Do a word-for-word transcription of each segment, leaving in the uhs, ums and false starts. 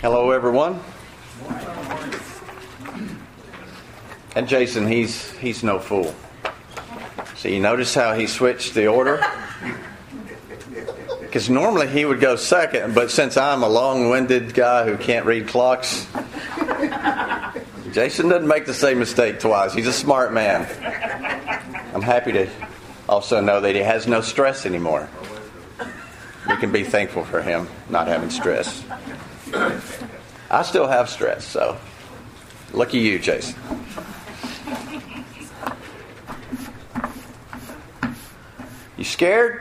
Hello, everyone. And Jason, he's he's no fool. So you notice how he switched the order? Because normally he would go second, but since I'm a long-winded guy who can't read clocks, Jason doesn't make the same mistake twice. He's a smart man. I'm happy to also know that he has no stress anymore. We can be thankful for him not having stress. I still have stress, so lucky you, Jason. You scared?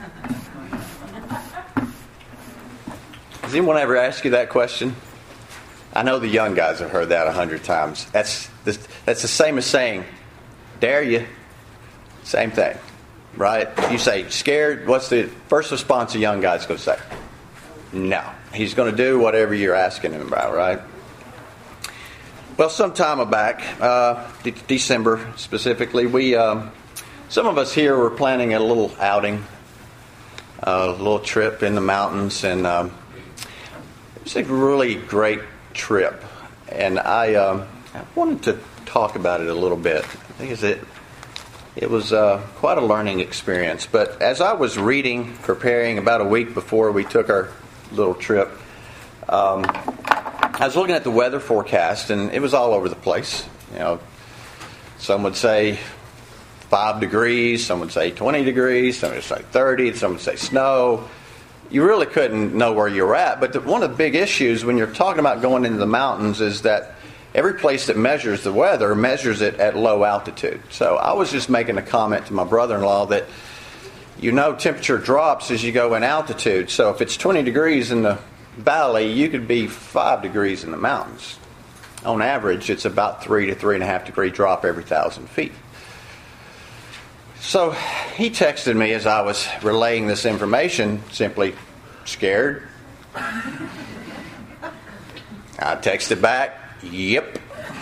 Has anyone ever asked you that question? I know the young guys have heard that a hundred times. That's the, that's the same as saying, dare you? Same thing, right? You say, scared, what's the first response a young guy's going to say? No. He's going to do whatever you're asking him about, right? Well, some time back, uh, de- December specifically, we, um, some of us here were planning a little outing, a little trip in the mountains, and um, it was a really great trip. And I, um, I wanted to talk about it a little bit. I think it's it. It was uh, quite a learning experience. But as I was reading, preparing about a week before we took our little trip, um, I was looking at the weather forecast, and it was all over the place. You know, some would say five degrees, some would say twenty degrees, some would say thirty, some would say snow. You really couldn't know where you were at. But the, one of the big issues when you're talking about going into the mountains is that every place that measures the weather measures it at low altitude. So I was just making a comment to my brother-in-law that, you know, temperature drops as you go in altitude. So if it's twenty degrees in the valley, you could be five degrees in the mountains. On average, it's about three to three and a half degree drop every thousand feet. So he texted me as I was relaying this information, simply, scared? I texted back, yep.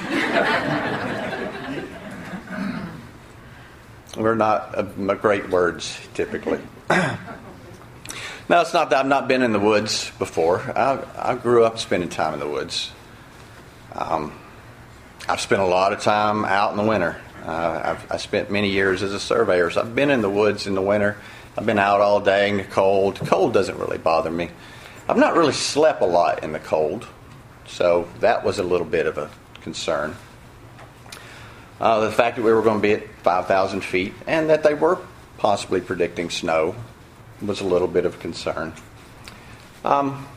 We're not uh, great words, typically. Now, it's not that I've not been in the woods before. I, I grew up spending time in the woods. Um, I've spent a lot of time out in the winter. Uh, I've, I spent many years as a surveyor, so I've been in the woods in the winter. I've been out all day in the cold. Cold doesn't really bother me. I've not really slept a lot in the cold, so that was a little bit of a concern. Uh, the fact that we were going to be at five thousand feet and that they were possibly predicting snow was a little bit of concern. Um,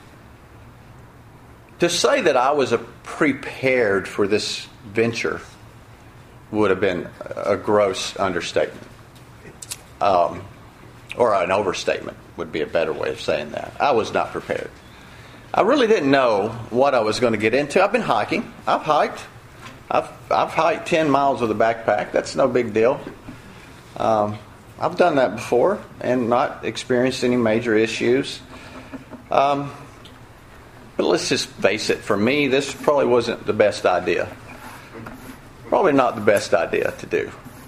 to say that I was a prepared for this venture would have been a gross understatement. Um, or an overstatement would be a better way of saying that. I was not prepared. I really didn't know what I was going to get into. I've been hiking. I've hiked. I've I've hiked ten miles with a backpack. That's no big deal. Um, I've done that before and not experienced any major issues. Um, but let's just face it, for me, this probably wasn't the best idea. Probably not the best idea to do.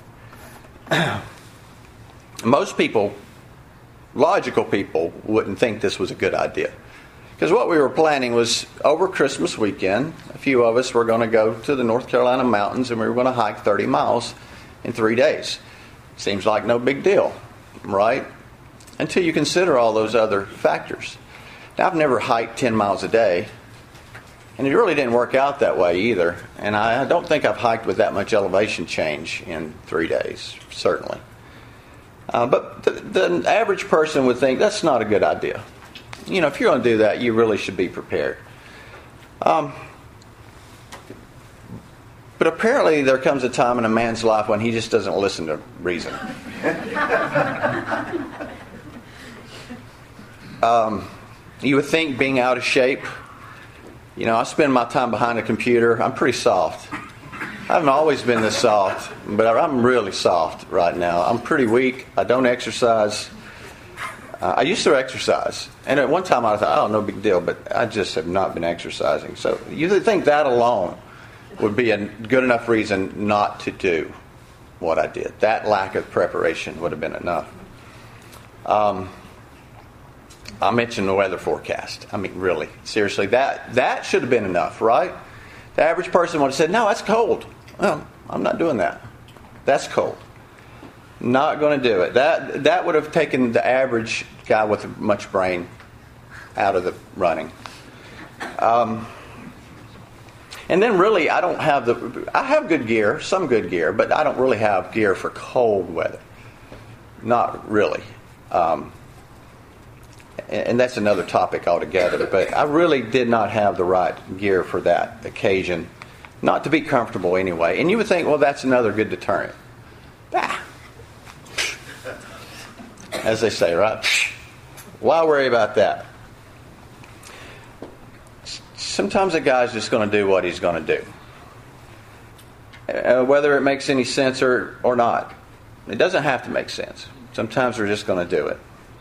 Most people, logical people, wouldn't think this was a good idea. Because what we were planning was over Christmas weekend, a few of us were going to go to the North Carolina mountains and we were going to hike thirty miles in three days. Seems like no big deal, right? Until you consider all those other factors. Now, I've never hiked ten miles a day, and it really didn't work out that way either. And I don't think I've hiked with that much elevation change in three days, certainly. Uh, but the, the average person would think that's not a good idea. You know, if you're going to do that, you really should be prepared. Um, but apparently there comes a time in a man's life when he just doesn't listen to reason. um, you would think being out of shape, you know, I spend my time behind a computer. I'm pretty soft. I haven't always been this soft, but I'm really soft right now. I'm pretty weak. I don't exercise. Uh, I used to exercise, and at one time I thought, oh, no big deal, but I just have not been exercising. So you think that alone would be a good enough reason not to do what I did. That lack of preparation would have been enough. Um, I mentioned the weather forecast. I mean, really, seriously, that that should have been enough, right? The average person would have said, no, that's cold. Well, I'm not doing that. That's cold. Not going to do it. That that would have taken the average guy with much brain out of the running. Um, and then really, I don't have the... I have good gear, some good gear, but I don't really have gear for cold weather. Not really. Um, and, and that's another topic altogether. But I really did not have the right gear for that occasion. Not to be comfortable anyway. And you would think, well, that's another good deterrent. Ah. As they say, right? Why worry about that? Sometimes a guy's just going to do what he's going to do. Uh, whether it makes any sense or, or not. It doesn't have to make sense. Sometimes we're just going to do it.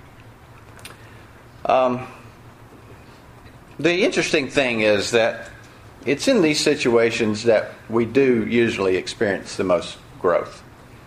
Um, the interesting thing is that it's in these situations that we do usually experience the most growth.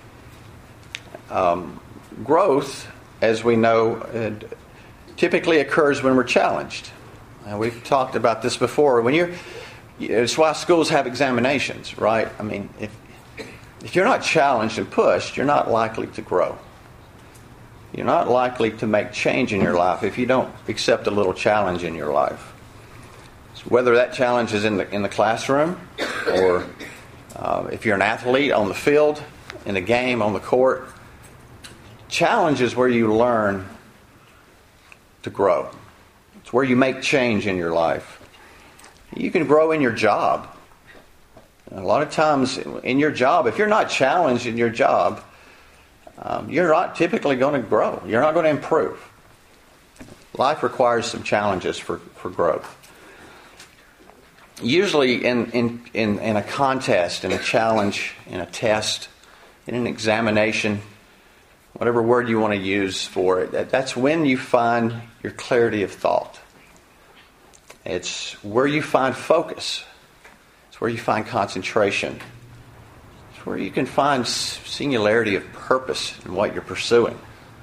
Um, growth, as we know, uh, typically occurs when we're challenged. Uh, we've talked about this before. When you're, it's why schools have examinations, right? I mean, if if you're not challenged and pushed, you're not likely to grow. You're not likely to make change in your life if you don't accept a little challenge in your life. So whether that challenge is in the in the classroom, or uh, if you're an athlete on the field, in a game, on the court, challenge is where you learn to grow. It's where you make change in your life. You can grow in your job. A lot of times in your job, if you're not challenged in your job, um, you're not typically going to grow. You're not going to improve. Life requires some challenges for, for growth. Usually in, in, in, in a contest, in a challenge, in a test, in an examination, whatever word you want to use for it, that, that's when you find your clarity of thought. It's where you find focus. It's where you find concentration. It's where you can find singularity of purpose in what you're pursuing.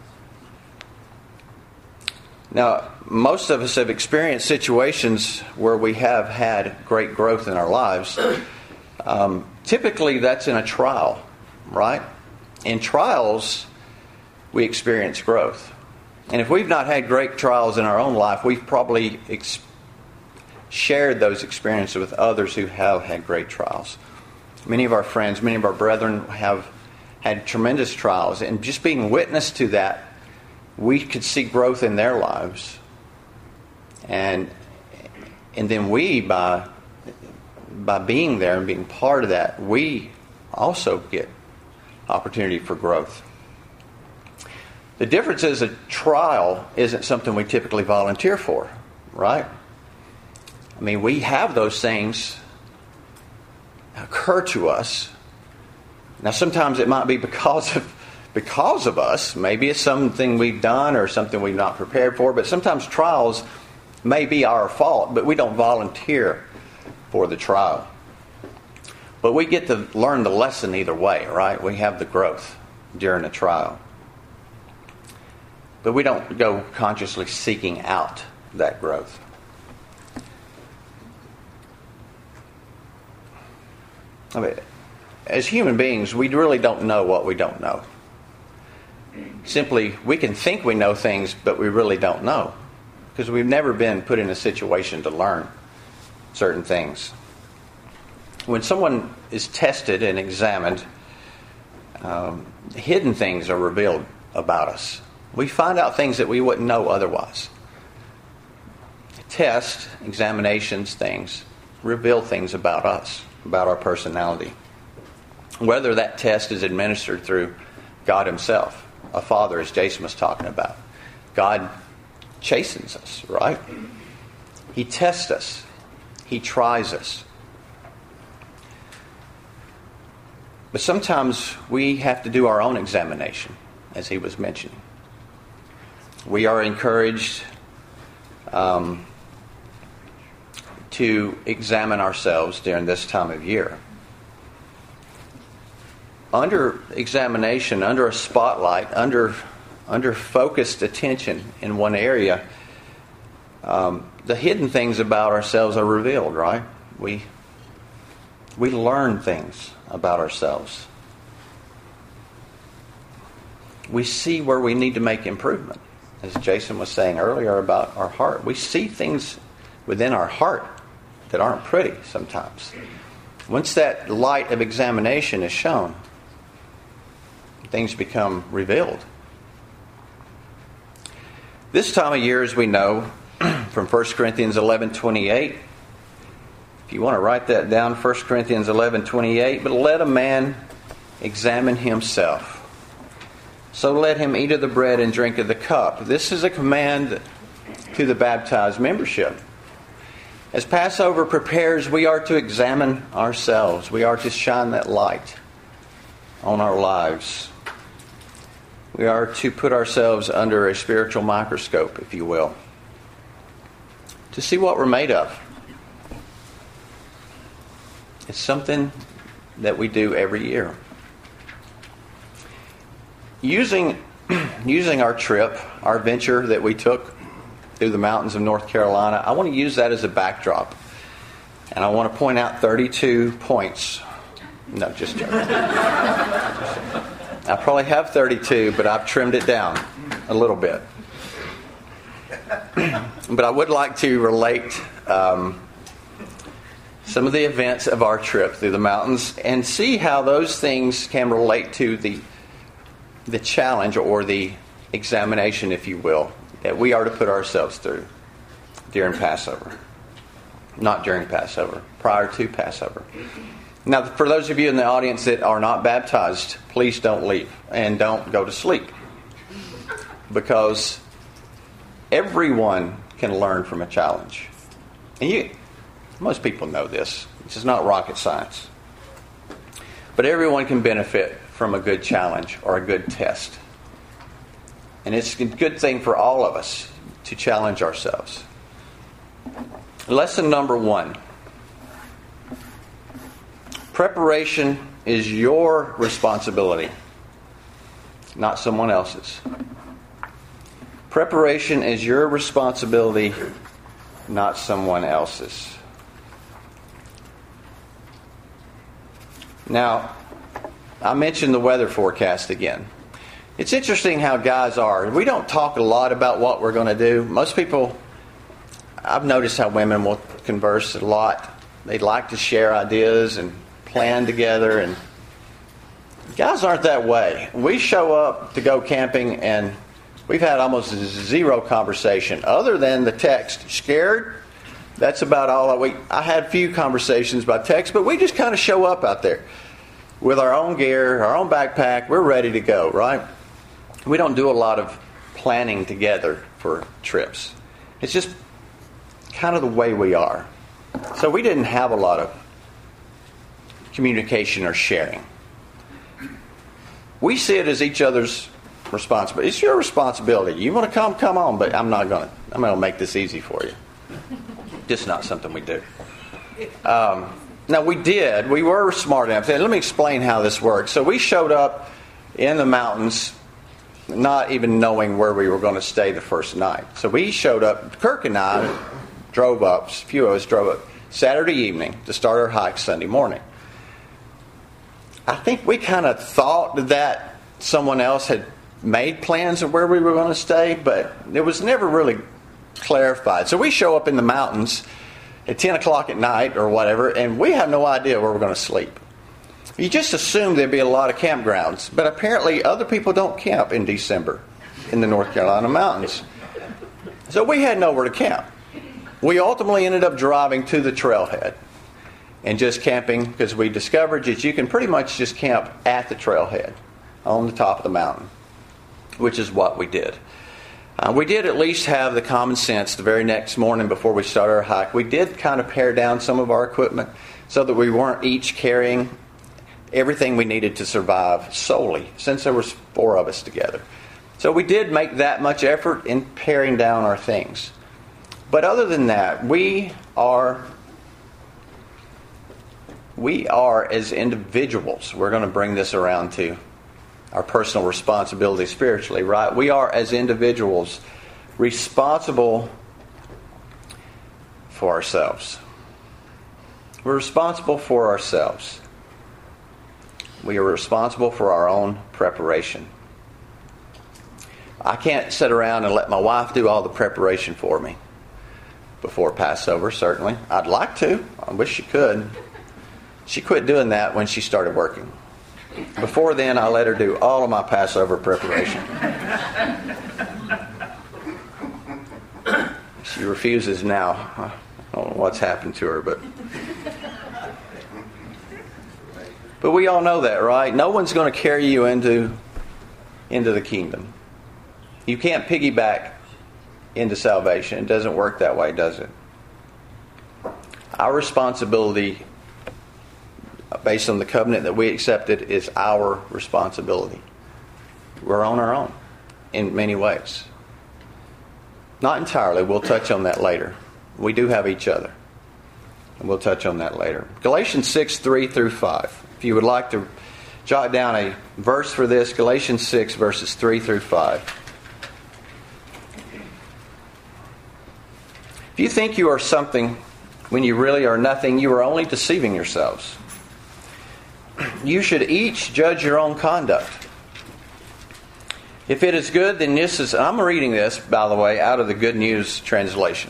Now, most of us have experienced situations where we have had great growth in our lives. Um, typically, that's in a trial, right? In trials, we experience growth. And if we've not had great trials in our own life, we've probably ex- shared those experiences with others who have had great trials. Many of our friends, many of our brethren have had tremendous trials. And just being witness to that, we could see growth in their lives. And and then we, by, by being there and being part of that, we also get opportunity for growth. The difference is a trial isn't something we typically volunteer for, right? I mean, we have those things occur to us. Now, sometimes it might be because of because of us. Maybe it's something we've done or something we've not prepared for. But sometimes trials may be our fault, but we don't volunteer for the trial. But we get to learn the lesson either way, right? We have the growth during a trial. But we don't go consciously seeking out that growth. I mean, as human beings, we really don't know what we don't know. Simply, we can think we know things, but we really don't know. Because we've never been put in a situation to learn certain things. When someone is tested and examined, um, hidden things are revealed about us. We find out things that we wouldn't know otherwise. Tests, examinations, things reveal things about us, about our personality. Whether that test is administered through God Himself, a father, as Jason was talking about. God chastens us, right? He tests us. He tries us. But sometimes we have to do our own examination, as he was mentioning. We are encouraged um, to examine ourselves during this time of year. Under examination, under a spotlight, under under focused attention in one area, um, the hidden things about ourselves are revealed, right? We we learn things about ourselves. We see where we need to make improvement. As Jason was saying earlier about our heart, we see things within our heart that aren't pretty sometimes. Once that light of examination is shown, things become revealed. This time of year, as we know, from First Corinthians eleven twenty-eight, if you want to write that down, First Corinthians eleven twenty-eight, but let a man examine himself. So let him eat of the bread and drink of the cup. This is a command to the baptized membership. As Passover prepares, we are to examine ourselves. We are to shine that light on our lives. We are to put ourselves under a spiritual microscope, if you will, to see what we're made of. It's something that we do every year. Using, using our trip, our venture that we took through the mountains of North Carolina, I want to use that as a backdrop. And I want to point out thirty-two points. No, just joking. I probably have thirty-two, but I've trimmed it down a little bit. But I would like to relate um, some of the events of our trip through the mountains and see how those things can relate to the the challenge or the examination, if you will, that we are to put ourselves through during Passover. Not during Passover, prior to Passover. Now, for those of you in the audience that are not baptized, please don't leave and don't go to sleep. Because everyone can learn from a challenge. And you, most people know this. This is not rocket science. But everyone can benefit from a good challenge or a good test. And it's a good thing for all of us to challenge ourselves. Lesson number one. Preparation is your responsibility, not someone else's. Preparation is your responsibility, not someone else's. Now, I mentioned the weather forecast again. It's interesting how guys are. We don't talk a lot about what we're going to do. Most people, I've noticed how women will converse a lot. They like to share ideas and plan together. And guys aren't that way. We show up to go camping and we've had almost zero conversation other than the text. Scared? That's about all. We, I had a few conversations by text, but we just kind of show up out there with our own gear, our own backpack. We're ready to go, right? We don't do a lot of planning together for trips. It's just kind of the way we are. So we didn't have a lot of communication or sharing. We see it as each other's responsibility. It's your responsibility. You want to come, come on, but I'm not going to. I'm going to make this easy for you. Just not something we do. Um, now we did. We were smart enough. Let me explain how this works. So we showed up in the mountains, not even knowing where we were going to stay the first night. So we showed up. Kirk and I drove up. A few of us drove up Saturday evening to start our hike Sunday morning. I think we kind of thought that someone else had made plans of where we were going to stay, but it was never really clarified. So we show up in the mountains at ten o'clock at night or whatever, and we have no idea where we're going to sleep. You just assume there'd be a lot of campgrounds, but apparently other people don't camp in December in the North Carolina mountains. So we had nowhere to camp. We ultimately ended up driving to the trailhead and just camping because we discovered that you can pretty much just camp at the trailhead on the top of the mountain, which is what we did. Uh, we did at least have the common sense the very next morning before we started our hike. We did kind of pare down some of our equipment so that we weren't each carrying everything we needed to survive solely, since there was four of us together. So we did make that much effort in paring down our things. But other than that, we are we are as individuals, we're going to bring this around to our personal responsibility spiritually, right? We are as individuals responsible for ourselves. We're responsible for ourselves. We are responsible for our own preparation. I can't sit around and let my wife do all the preparation for me before Passover, certainly. I'd like to. I wish she could. She quit doing that when she started working. Before then, I let her do all of my Passover preparation. She refuses now. I don't know what's happened to her, but... But we all know that, right? No one's going to carry you into, into the kingdom. You can't piggyback into salvation. It doesn't work that way, does it? Our responsibility, based on the covenant that we accepted, is our responsibility. We're on our own in many ways. Not entirely. We'll touch on that later. We do have each other. And we'll touch on that later. Galatians six, three through five. If you would like to jot down a verse for this, Galatians six, verses three through five. If you think you are something when you really are nothing, you are only deceiving yourselves. You should each judge your own conduct. If it is good, then this is... I'm reading this, by the way, out of the Good News translation.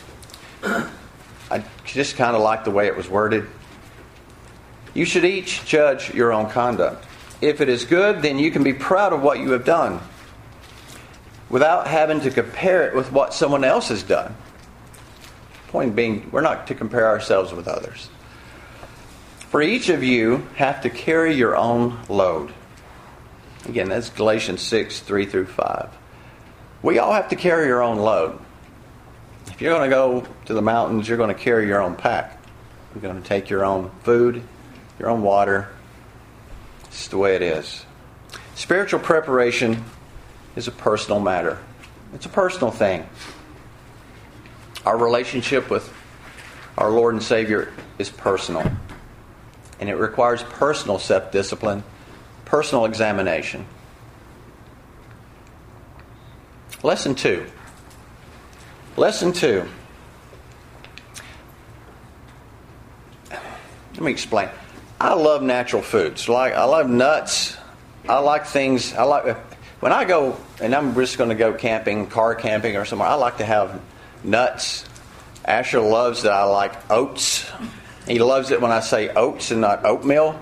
I just kind of like the way it was worded. You should each judge your own conduct. If it is good, then you can be proud of what you have done without having to compare it with what someone else has done. Point being, we're not to compare ourselves with others. For each of you have to carry your own load. Again, that's Galatians six, three through five. We all have to carry our own load. If you're going to go to the mountains, you're going to carry your own pack. You're going to take your own food, your own water. It's just the way it is. Spiritual preparation is a personal matter. It's a personal thing. Our relationship with our Lord and Savior is personal. And it requires personal self-discipline, personal examination. Lesson two. Lesson two. Let me explain. I love natural foods. Like I love nuts. I like things. I like when I go, and I'm just going to go camping, car camping or somewhere. I like to have nuts. Asher loves that I like oats. He loves it when I say oats and not oatmeal.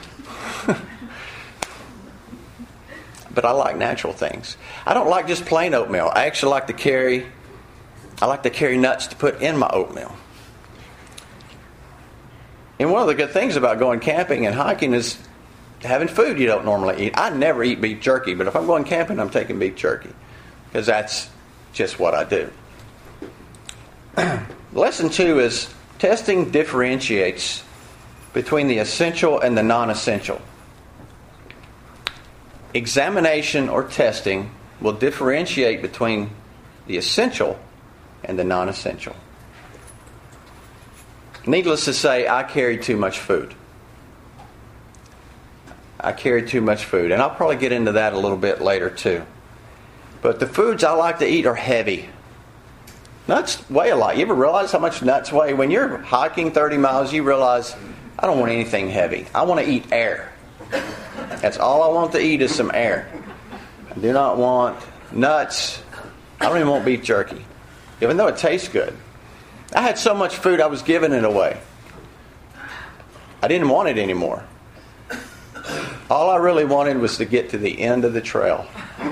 But I like natural things. I don't like just plain oatmeal. I actually like to carry. I like to carry nuts to put in my oatmeal. And one of the good things about going camping and hiking is having food you don't normally eat. I never eat beef jerky, but if I'm going camping, I'm taking beef jerky because that's just what I do. Lesson two is testing differentiates between the essential and the non-essential. Examination or testing will differentiate between the essential and the non-essential. Needless to say, I carried too much food. I carried too much food. And I'll probably get into that a little bit later too. But the foods I like to eat are heavy. Nuts weigh a lot. You ever realize how much nuts weigh? When you're hiking thirty miles, you realize, I don't want anything heavy. I want to eat air. That's all I want to eat is some air. I do not want nuts. I don't even want beef jerky. Even though it tastes good. I had so much food I was giving it away. I didn't want it anymore. All I really wanted was to get to the end of the trail.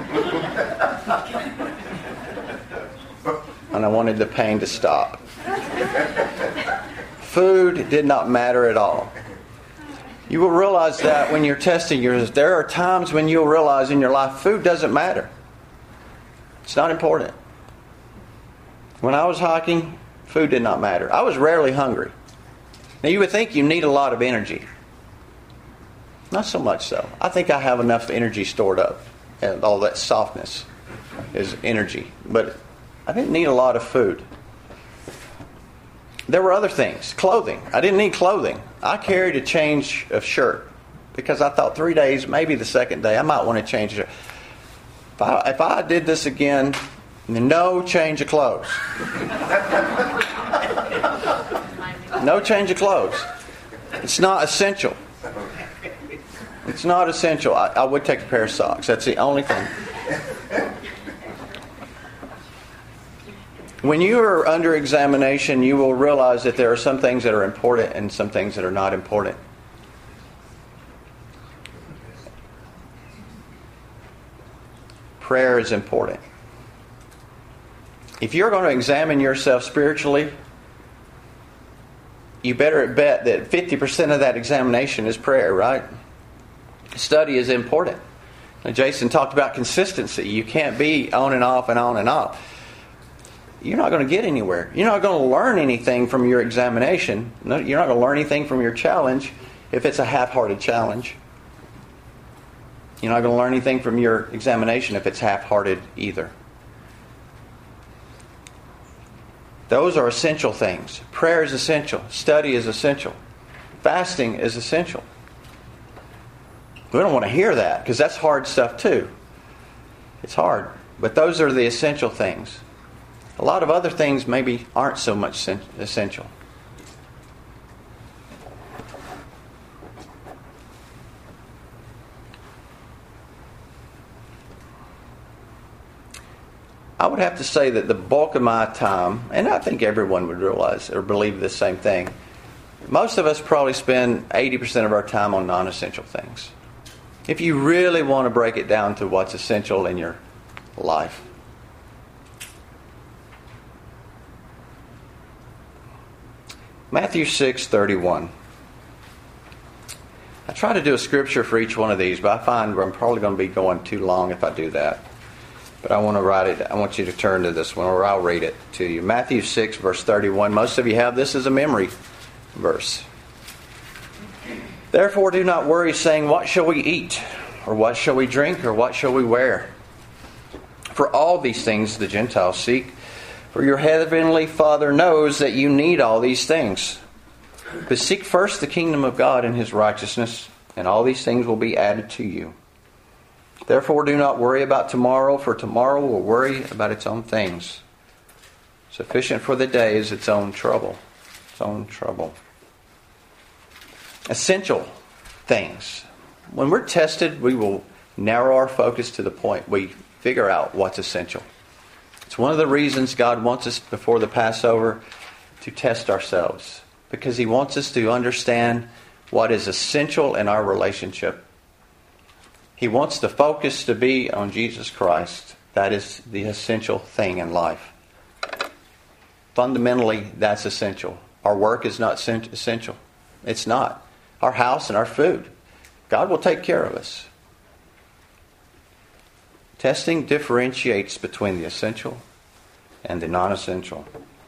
And I wanted the pain to stop. Food did not matter at all. You will realize that when you're testing yours. There are times when you'll realize in your life food doesn't matter. It's not important. When I was hiking, food did not matter. I was rarely hungry. Now you would think you need a lot of energy. Not so much so. I think I have enough energy stored up. And all that softness is energy. But I didn't need a lot of food. There were other things. Clothing. I didn't need clothing. I carried a change of shirt. Because I thought three days, maybe the second day, I might want to change it. If I, if I did this again, no change of clothes. No change of clothes. It's not essential. It's not essential. I, I would take a pair of socks. That's the only thing. When you are under examination, you will realize that there are some things that are important and some things that are not important. Prayer is important. If you're going to examine yourself spiritually, you better bet that fifty percent of that examination is prayer, right? Study is important. Now, Jason talked about consistency. You can't be on and off and on and off. You're not going to get anywhere. You're not going to learn anything from your examination. No, you're not going to learn anything from your challenge if it's a half-hearted challenge. You're not going to learn anything from your examination if it's half-hearted either. Those are essential things. Prayer is essential. Study is essential. Fasting is essential. We don't want to hear that because that's hard stuff too. It's hard. But those are the essential things. A lot of other things maybe aren't so much essential. I would have to say that the bulk of my time, and I think everyone would realize or believe the same thing, most of us probably spend eighty percent of our time on non-essential things. If you really want to break it down to what's essential in your life. Matthew six thirty-one. I try to do a scripture for each one of these, but I find I'm probably going to be going too long if I do that. But I want to write it. I want you to turn to this one, or I'll read it to you. Matthew six, verse thirty-one. Most of you have this as a memory verse. Therefore do not worry, saying, what shall we eat? Or what shall we drink? Or what shall we wear? For all these things the Gentiles seek. For your heavenly Father knows that you need all these things. But seek first the kingdom of God and His righteousness, and all these things will be added to you. Therefore do not worry about tomorrow, for tomorrow will worry about its own things. Sufficient for the day is its own trouble. Its own trouble. Essential things. When we're tested, we will narrow our focus to the point we figure out what's essential. It's one of the reasons God wants us before the Passover to test ourselves. Because He wants us to understand what is essential in our relationship. He wants the focus to be on Jesus Christ. That is the essential thing in life. Fundamentally, that's essential. Our work is not essential. It's not. Our house and our food. God will take care of us. Testing differentiates between the essential and the non-essential.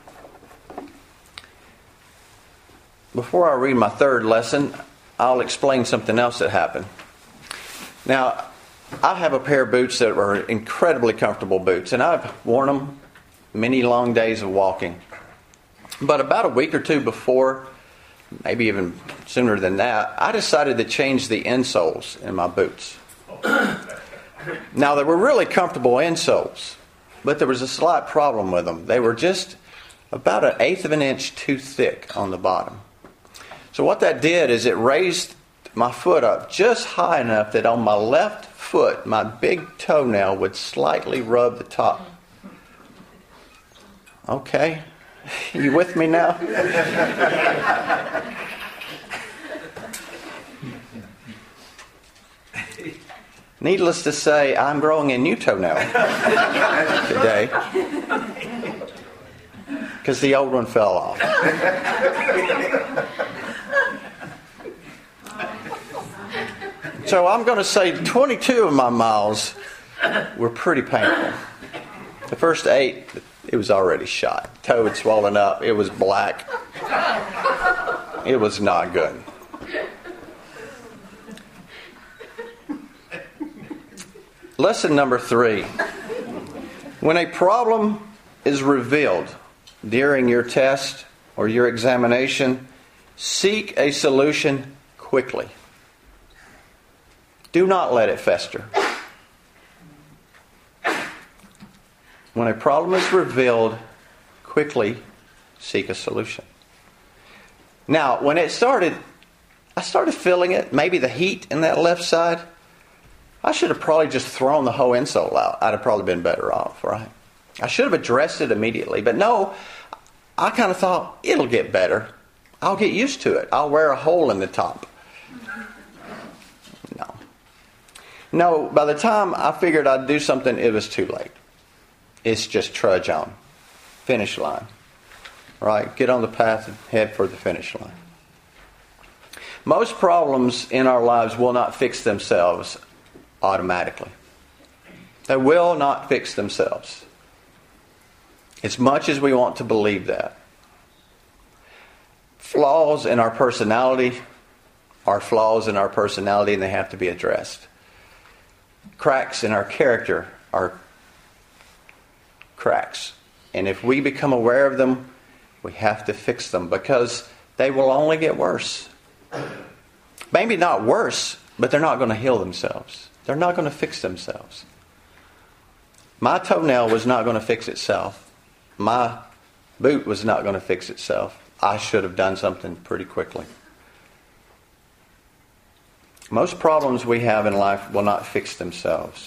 Before I read my third lesson, I'll explain something else that happened. Now, I have a pair of boots that are incredibly comfortable boots, and I've worn them many long days of walking. But about a week or two before, maybe even sooner than that, I decided to change the insoles in my boots. Now, they were really comfortable insoles, but there was a slight problem with them. They were just about an eighth of an inch too thick on the bottom. So what that did is it raised my foot up just high enough that on my left foot, my big toenail would slightly rub the top. Okay, you with me now? Needless to say, I'm growing a new toenail today because the old one fell off. So I'm going to say twenty-two of my miles were pretty painful. The first eight, it was already shot. Toe had swollen up. It was black. It was not good. Lesson number three. When a problem is revealed during your test or your examination, seek a solution quickly. Do not let it fester. When a problem is revealed, quickly seek a solution. Now, when it started, I started feeling it, maybe the heat in that left side. I should have probably just thrown the whole insole out. I'd have probably been better off, right? I should have addressed it immediately. But no, I kind of thought, it'll get better. I'll get used to it. I'll wear a hole in the top. No. No, by the time I figured I'd do something, it was too late. It's just trudge on. Finish line. Right? Get on the path and head for the finish line. Most problems in our lives will not fix themselves automatically. They will not fix themselves. As much as we want to believe that. Flaws in our personality are flaws in our personality, and they have to be addressed. Cracks in our character are cracks. And if we become aware of them, we have to fix them, because they will only get worse. Maybe not worse, but they're not going to heal themselves. They're not going to fix themselves. My toenail was not going to fix itself. My boot was not going to fix itself. I should have done something pretty quickly. Most problems we have in life will not fix themselves.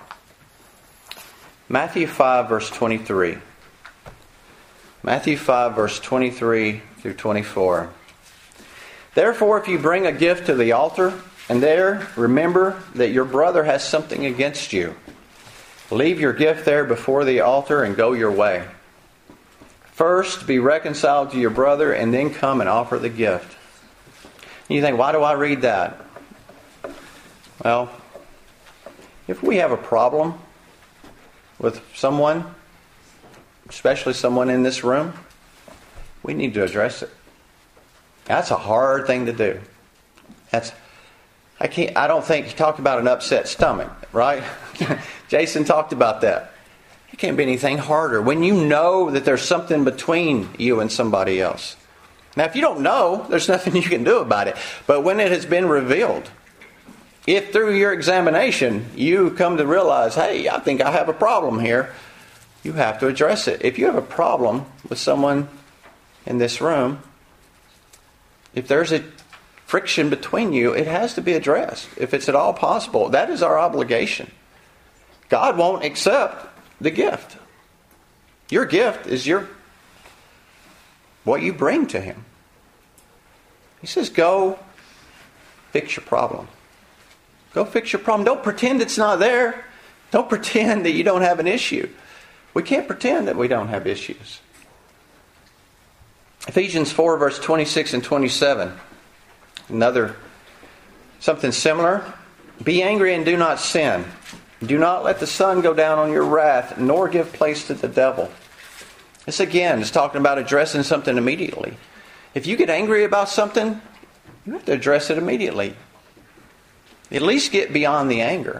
Matthew five, verse twenty-three. Matthew five, verse twenty-three through twenty-four. Therefore, if you bring a gift to the altar, and there remember that your brother has something against you, leave your gift there before the altar and go your way. First, be reconciled to your brother, and then come and offer the gift. And you think, why do I read that? Well, if we have a problem with someone, especially someone in this room, we need to address it. That's a hard thing to do. That's I can't I don't think he talked about an upset stomach, right? Jason talked about that. It can't be anything harder when you know that there's something between you and somebody else. Now, if you don't know, there's nothing you can do about it. But when it has been revealed, if through your examination you come to realize, hey, I think I have a problem here, you have to address it. If you have a problem with someone in this room, if there's a friction between you, it has to be addressed. If it's at all possible, that is our obligation. God won't accept the gift. Your gift is your what you bring to Him. He says, go fix your problem. Go fix your problem. Don't pretend it's not there. Don't pretend that you don't have an issue. We can't pretend that we don't have issues. Ephesians four, verse twenty-six and twenty-seven. Another, something similar. Be angry and do not sin. Do not let the sun go down on your wrath, nor give place to the devil. This again is talking about addressing something immediately. If you get angry about something, you have to address it immediately. At least get beyond the anger.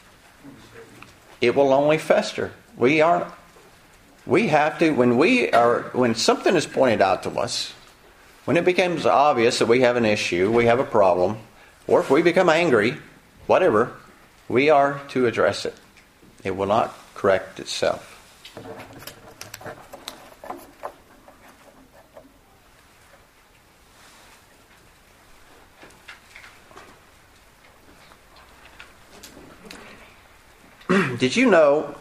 It will only fester. We aren't We have to, when we are, when something is pointed out to us, when it becomes obvious that we have an issue, we have a problem, or if we become angry, whatever, we are to address it. It will not correct itself. Did you know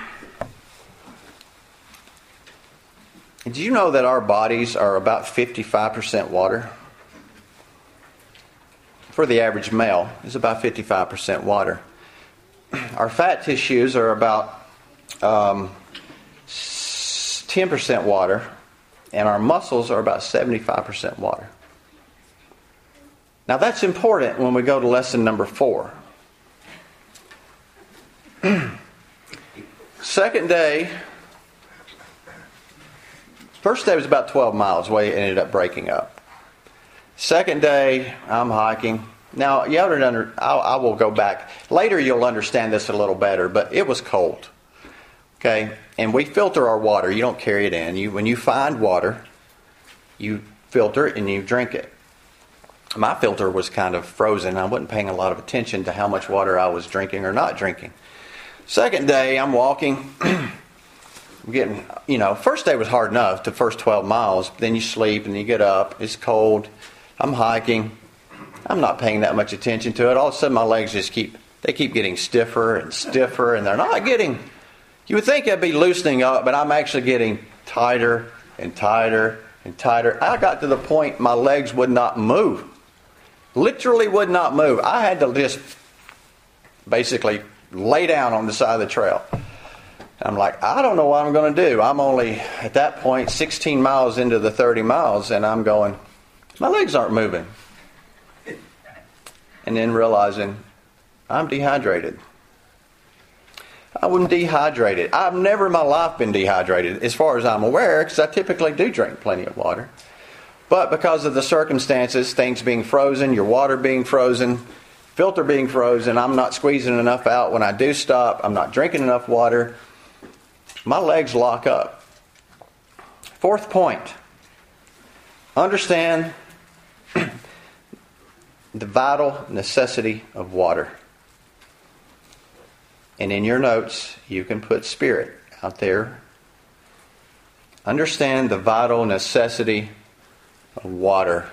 Did you know that our bodies are about fifty-five percent water? For the average male, it's about fifty-five percent water. Our fat tissues are about um, ten percent water, and our muscles are about seventy-five percent water. Now that's important when we go to lesson number four. Second day, first day was about twelve miles away. It ended up breaking up. Second day, I'm hiking. Now, you have to under, I, I will go back. Later you'll understand this a little better, but it was cold. Okay? And we filter our water. You don't carry it in. You, when you find water, you filter it and you drink it. My filter was kind of frozen. I wasn't paying a lot of attention to how much water I was drinking or not drinking. Second day, I'm walking. getting, you know, first day was hard enough, the first twelve miles. Then you sleep and you get up. It's cold. I'm hiking. I'm not paying that much attention to it. All of a sudden my legs just keep, they keep getting stiffer and stiffer, and they're not getting, you would think I'd be loosening up, but I'm actually getting tighter and tighter and tighter. I got to the point my legs would not move. Literally would not move. I had to just basically lay down on the side of the trail. I'm like, I don't know what I'm going to do. I'm only, at that point, sixteen miles into the thirty miles, and I'm going, my legs aren't moving. And then realizing, I'm dehydrated. I wasn't dehydrated. I've never in my life been dehydrated, as far as I'm aware, because I typically do drink plenty of water. But because of the circumstances, things being frozen, your water being frozen, filter being frozen, I'm not squeezing enough out when I do stop, I'm not drinking enough water, my legs lock up. Fourth point, understand the vital necessity of water. And in your notes, you can put spirit out there. Understand the vital necessity of water.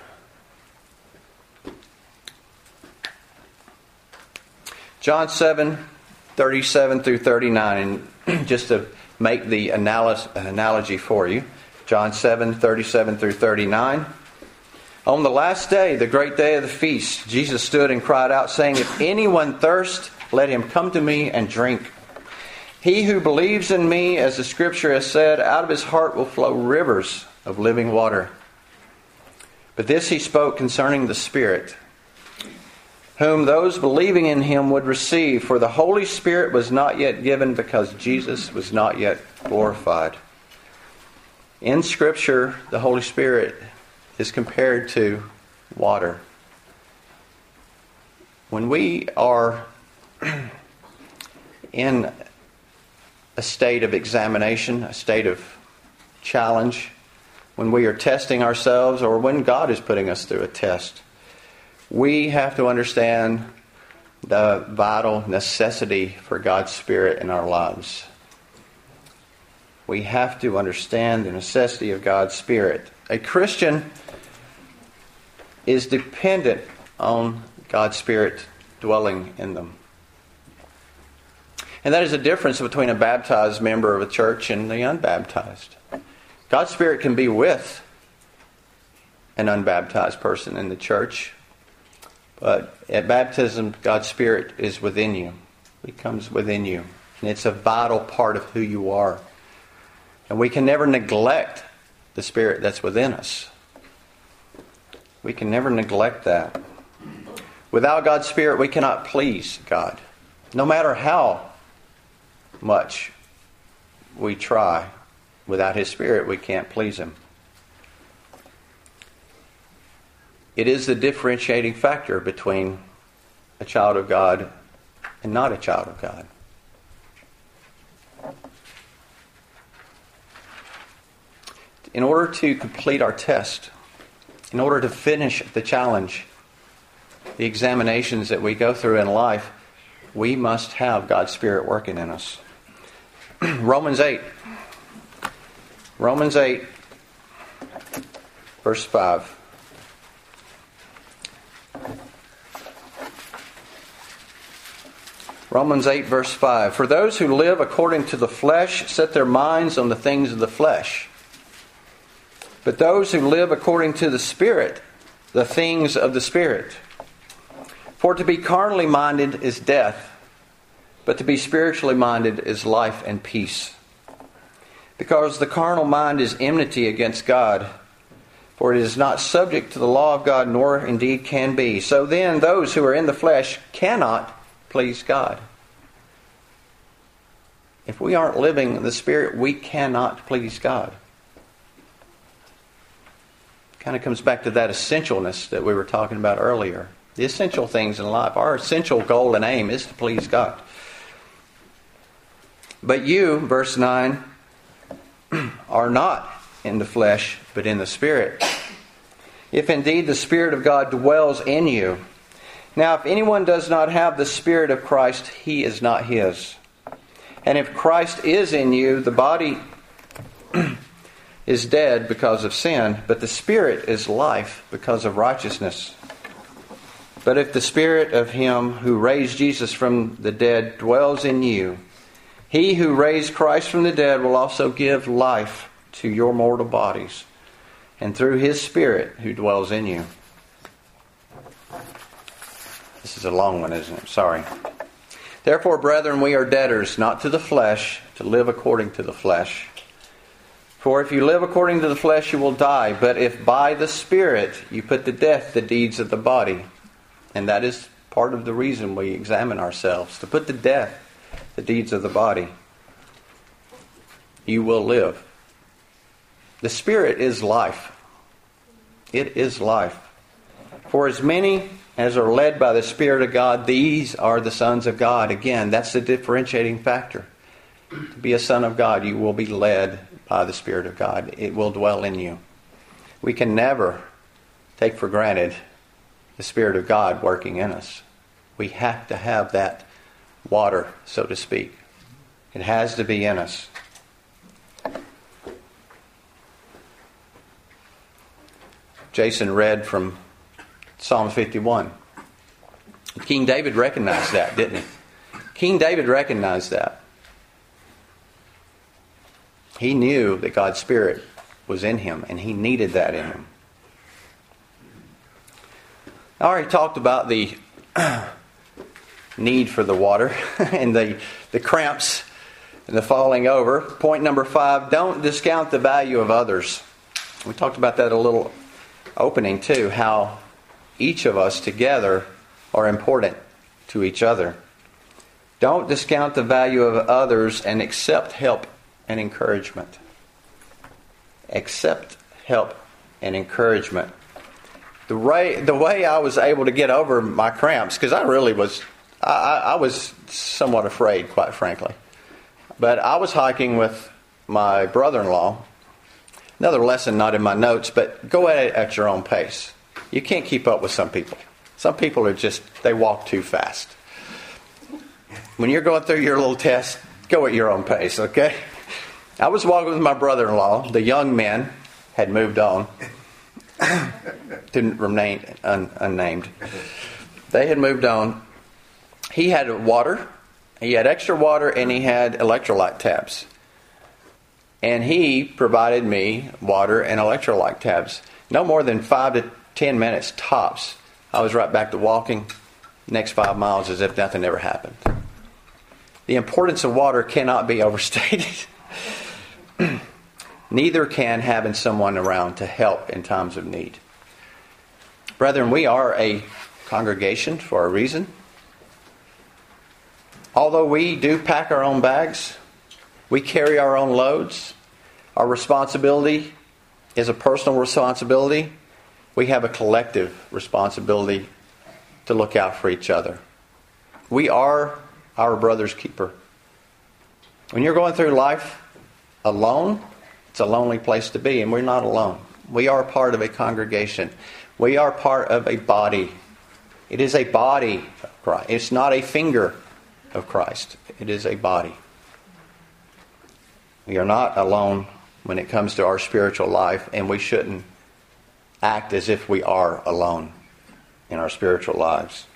John seven, thirty-seven through thirty-nine, and just to make the analogy for you, John seven, thirty-seven through thirty-nine. On the last day, the great day of the feast, Jesus stood and cried out, saying, if anyone thirst, let him come to me and drink. He who believes in me, as the Scripture has said, out of his heart will flow rivers of living water. But this he spoke concerning the Spirit, whom those believing in him would receive. For the Holy Spirit was not yet given, because Jesus was not yet glorified. In Scripture, the Holy Spirit is compared to water. When we are in a state of examination, a state of challenge, when we are testing ourselves, or when God is putting us through a test, we have to understand the vital necessity for God's Spirit in our lives. We have to understand the necessity of God's Spirit. A Christian is dependent on God's Spirit dwelling in them. And that is the difference between a baptized member of a church and the unbaptized. God's Spirit can be with an unbaptized person in the church, but at baptism, God's Spirit is within you. He comes within you. And it's a vital part of who you are. And we can never neglect the Spirit that's within us. We can never neglect that. Without God's Spirit, we cannot please God. No matter how much we try, without His Spirit, we can't please Him. It is the differentiating factor between a child of God and not a child of God. In order to complete our test, in order to finish the challenge, the examinations that we go through in life, we must have God's Spirit working in us. Romans eight. Romans eight, verse five. Romans eight, verse five. For those who live according to the flesh set their minds on the things of the flesh. But those who live according to the Spirit, the things of the Spirit. For to be carnally minded is death, but to be spiritually minded is life and peace. Because the carnal mind is enmity against God, for it is not subject to the law of God, nor indeed can be. So then those who are in the flesh cannot please God. If we aren't living in the Spirit, we cannot please God. Kind of comes back to that essentialness that we were talking about earlier. The essential things in life. Our essential goal and aim is to please God. But you, verse nine, are not in the flesh, but in the Spirit. If indeed the Spirit of God dwells in you. Now, if anyone does not have the Spirit of Christ, he is not his. And if Christ is in you, the body is dead because of sin, but the Spirit is life because of righteousness. But if the Spirit of Him who raised Jesus from the dead dwells in you, He who raised Christ from the dead will also give life to your mortal bodies, and through His Spirit who dwells in you. This is a long one, isn't it? Sorry. Therefore, brethren, we are debtors, not to the flesh, to live according to the flesh. For if you live according to the flesh, you will die. But if by the Spirit you put to death the deeds of the body, and that is part of the reason we examine ourselves, to put to death the deeds of the body, you will live. The Spirit is life. It is life. For as many as are led by the Spirit of God, these are the sons of God. Again, that's the differentiating factor. To be a son of God, you will be led by the Spirit of God. It will dwell in you. We can never take for granted the Spirit of God working in us. We have to have that water, so to speak. It has to be in us. Jason read from Psalm fifty-one. King David recognized that, didn't he? King David recognized that. He knew that God's Spirit was in him, and he needed that in him. I already talked about the need for the water and the, the cramps and the falling over. Point number five, don't discount the value of others. We talked about that a little opening too, how each of us together are important to each other. Don't discount the value of others and accept help and encouragement. Accept help and encouragement. The way the way I was able to get over my cramps, because I really was, I, I was somewhat afraid, quite frankly. But I was hiking with my brother-in-law. Another lesson not in my notes, but go at it at your own pace. You can't keep up with some people. Some people are just, they walk too fast. When you're going through your little test, go at your own pace, okay? I was walking with my brother-in-law. The young men had moved on. Didn't remain un, unnamed. They had moved on. He had water. He had extra water, and he had electrolyte tabs. And he provided me water and electrolyte tabs. No more than five to ten minutes tops. I was right back to walking. Next five miles as if nothing ever happened. The importance of water cannot be overstated. Neither can having someone around to help in times of need. Brethren, we are a congregation for a reason. Although we do pack our own bags, we carry our own loads, our responsibility is a personal responsibility. We have a collective responsibility to look out for each other. We are our brother's keeper. When you're going through life alone, it's a lonely place to be, and we're not alone. We are part of a congregation. We are part of a body. It is a body of Christ. It's not a finger of Christ. It is a body. We are not alone when it comes to our spiritual life, and we shouldn't act as if we are alone in our spiritual lives.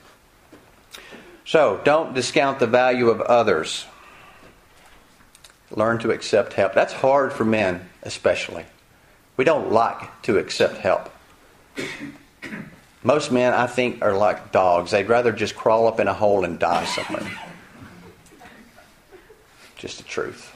So, don't discount the value of others. Learn to accept help. That's hard for men, especially. We don't like to accept help. Most men, I think, are like dogs. They'd rather just crawl up in a hole and die somewhere. Just the truth.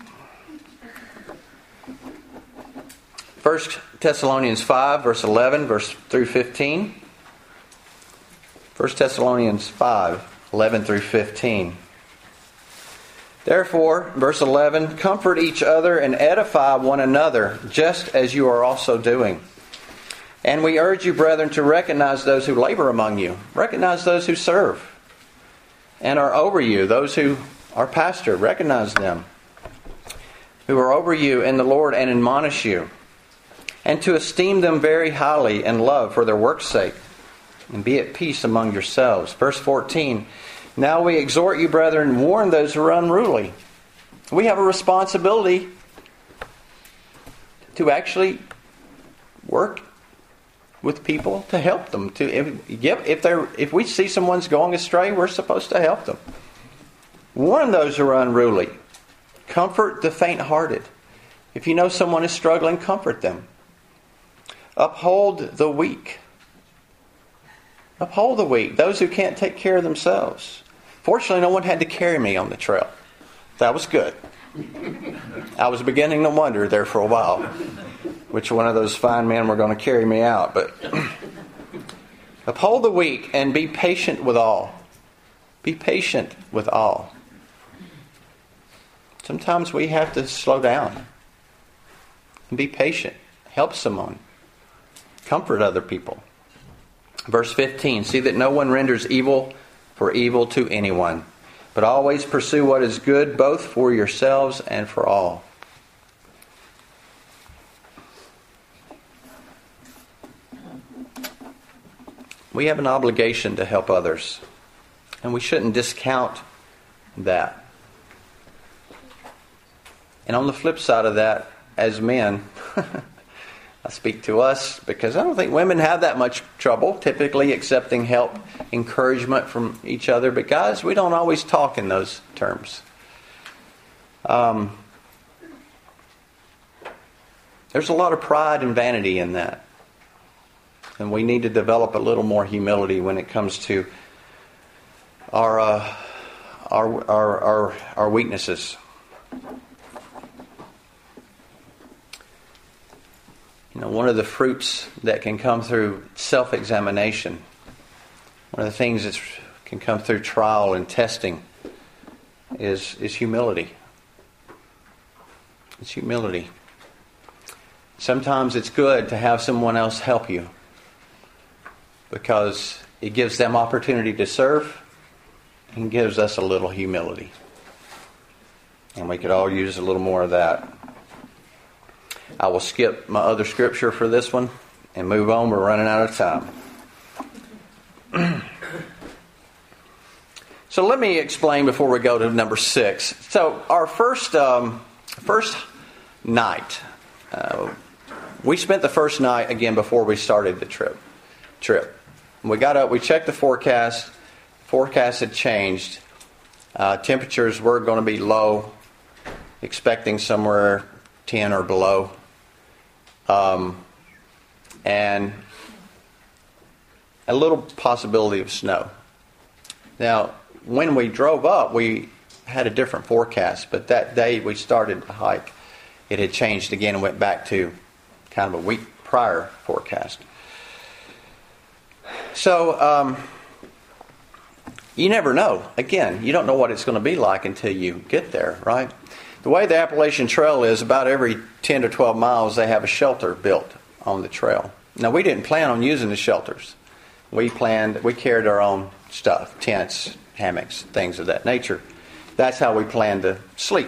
First Thessalonians five, verse eleven, verse through fifteen. First Thessalonians five, eleven through fifteen. Therefore, verse eleven, comfort each other and edify one another, just as you are also doing. And we urge you, brethren, to recognize those who labor among you. Recognize those who serve and are over you, those who are pastored. Recognize them who are over you in the Lord and admonish you. And to esteem them very highly in love for their work's sake. And be at peace among yourselves. Verse fourteen, now we exhort you, brethren, warn those who are unruly. We have a responsibility to actually work with people to help them. To if yep, if they if we see someone's going astray, we're supposed to help them. Warn those who are unruly. Comfort the faint-hearted. If you know someone is struggling, comfort them. Uphold the weak. Uphold the weak. Those who can't take care of themselves. Fortunately, no one had to carry me on the trail. That was good. I was beginning to wonder there for a while which one of those fine men were going to carry me out. But uphold the weak and be patient with all. Be patient with all. Sometimes we have to slow down and be patient. Help someone. Comfort other people. Verse fifteen, see that no one renders evil for evil to anyone, but always pursue what is good both for yourselves and for all. We have an obligation to help others, and we shouldn't discount that. And on the flip side of that, as men, I speak to us because I don't think women have that much trouble typically accepting help, encouragement from each other. But guys, we don't always talk in those terms. Um, there's a lot of pride and vanity in that. And we need to develop a little more humility when it comes to our uh, our, our our our weaknesses. You know, one of the fruits that can come through self-examination, one of the things that can come through trial and testing is is humility. It's humility. Sometimes it's good to have someone else help you because it gives them opportunity to serve and gives us a little humility. And we could all use a little more of that. I will skip my other scripture for this one and move on. We're running out of time. So let me explain before we go to number six. So our first um, first night, uh, we spent the first night again before we started the trip. Trip. We got up. We checked the forecast. Forecast had changed. Uh, temperatures were going to be low, expecting somewhere ten or below. Um, and a little possibility of snow. Now, when we drove up, we had a different forecast, but that day we started the hike, it had changed again and went back to kind of a week prior forecast. So, um, you never know. Again, you don't know what it's going to be like until you get there, right? The way the Appalachian Trail is, about every ten to twelve miles, they have a shelter built on the trail. Now, we didn't plan on using the shelters. We planned, we carried our own stuff, tents, hammocks, things of that nature. That's how we planned to sleep.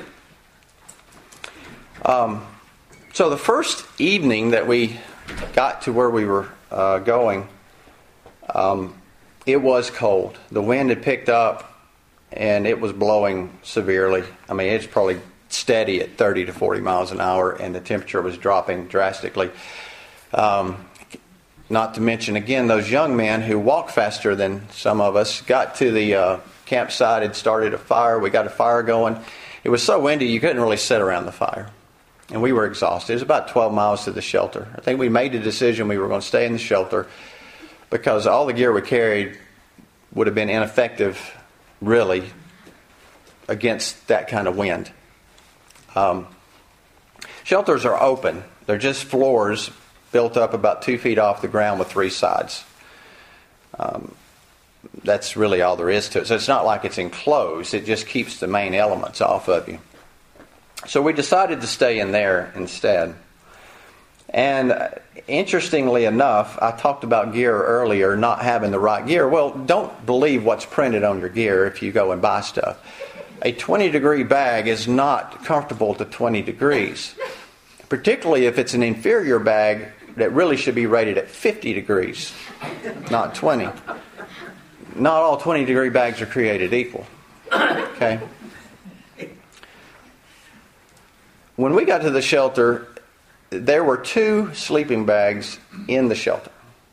Um, so the first evening that we got to where we were uh, going, um, it was cold. The wind had picked up, and it was blowing severely. I mean, it's probably steady at thirty to forty miles an hour, and the temperature was dropping drastically. Um, not to mention, again, those young men who walk faster than some of us got to the uh, campsite and started a fire. We got a fire going. It was so windy you couldn't really sit around the fire. And we were exhausted. It was about twelve miles to the shelter. I think we made the decision we were going to stay in the shelter because all the gear we carried would have been ineffective, really, against that kind of wind. Um, shelters are open. They're just floors built up about two feet off the ground with three sides. Um, that's really all there is to it. So it's not like it's enclosed. It just keeps the main elements off of you. So we decided to stay in there instead. And uh, interestingly enough, I talked about gear earlier, not having the right gear. Well, don't believe what's printed on your gear if you go and buy stuff. A twenty degree bag is not comfortable to twenty degrees, particularly if it's an inferior bag that really should be rated at fifty degrees, not twenty. Not all twenty degree bags are created equal. Okay? When we got to the shelter, there were two sleeping bags in the shelter.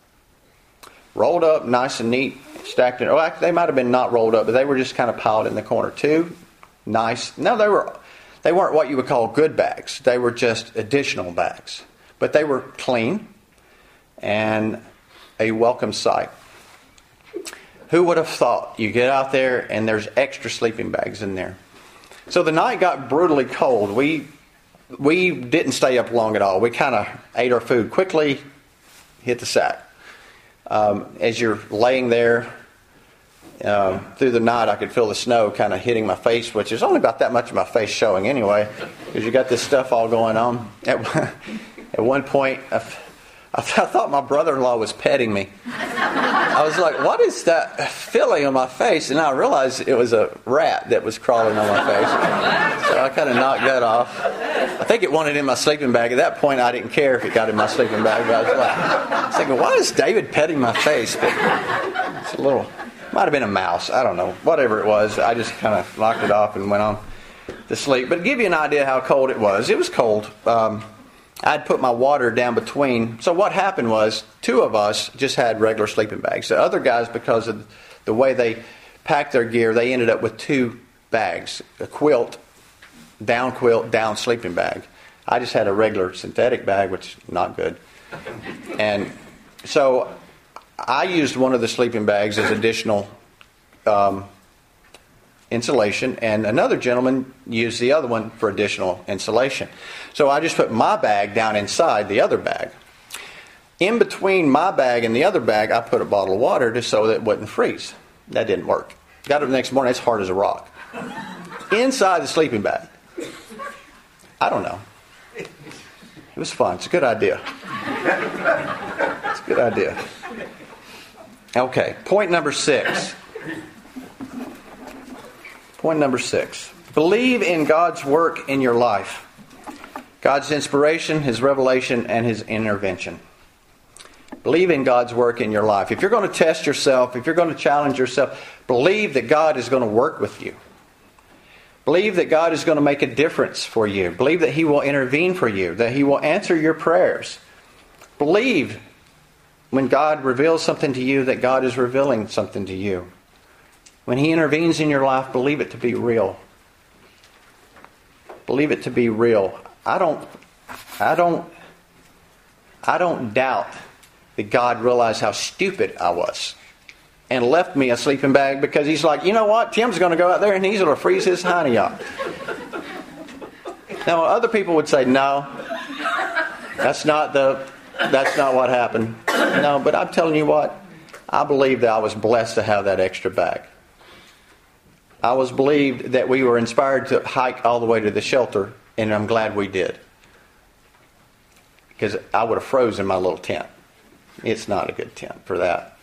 Rolled up, nice and neat, stacked in. Oh, they might have been not rolled up, but they were just kind of piled in the corner. Two nice. No, they were. They weren't what you would call good bags. They were just additional bags, but they were clean and a welcome sight. Who would have thought? You get out there and there's extra sleeping bags in there. So the night got brutally cold. We we didn't stay up long at all. We kind of ate our food quickly, hit the sack. Um, as you're laying there um, through the night, I could feel the snow kind of hitting my face, which is only about that much of my face showing anyway, because you got this stuff all going on. At, at one point, I, I thought my brother-in-law was petting me. I was like, what is that feeling on my face? And I realized it was a rat that was crawling on my face. So I kind of knocked that off. I think it wanted in my sleeping bag. At that point, I didn't care if it got in my sleeping bag. But I was, like, I was thinking, why is David petting my face? But it's a little, might have been a mouse. I don't know. Whatever it was, I just kind of knocked it off and went on to sleep. But to give you an idea how cold it was, it was cold. Um, I'd put my water down between. So what happened was, two of us just had regular sleeping bags. The other guys, because of the way they packed their gear, they ended up with two bags. A quilt, down quilt, down sleeping bag. I just had a regular synthetic bag, which is not good. And so I used one of the sleeping bags as additional um, insulation, and another gentleman used the other one for additional insulation. So I just put my bag down inside the other bag. In between my bag and the other bag, I put a bottle of water just so that it wouldn't freeze. That didn't work. Got up the next morning, it's hard as a rock. Inside the sleeping bag. I don't know. It was fun. It's a good idea. It's a good idea. Okay, point number six. Point number six. Believe in God's work in your life. God's inspiration, His revelation, and His intervention. Believe in God's work in your life. If you're going to test yourself, if you're going to challenge yourself, believe that God is going to work with you. Believe that God is going to make a difference for you. Believe that He will intervene for you, that He will answer your prayers. Believe when God reveals something to you that God is revealing something to you. When He intervenes in your life, believe it to be real. Believe it to be real. I don't, I don't, I don't doubt that God realized how stupid I was and left me a sleeping bag because He's like, you know what? Tim's going to go out there and he's going to freeze his hiney off. Now, other people would say, no, that's not the, that's not what happened. No, but I'm telling you what, I believe that I was blessed to have that extra bag. I was believed that we were inspired to hike all the way to the shelter, and I'm glad we did. Because I would have frozen my little tent. It's not a good tent for that.